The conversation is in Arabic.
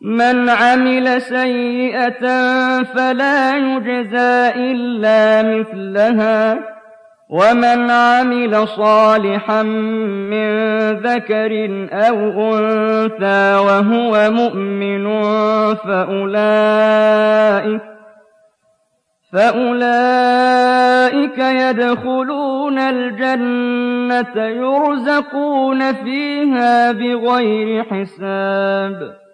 مَنْ عَمِلَ سَيِّئَةً فَلَا يُجْزَىٰ إِلَّا مِثْلَهَا وَمَنْ عَمِلَ صَالِحًا مِّن ذَكَرٍ أَوْ أُنثَىٰ وَهُوَ مُؤْمِنٌ فَأُولَٰئِكَ يَدْخُلُونَ الْجَنَّةَ يُرْزَقُونَ فِيهَا بِغَيْرِ حِسَابٍ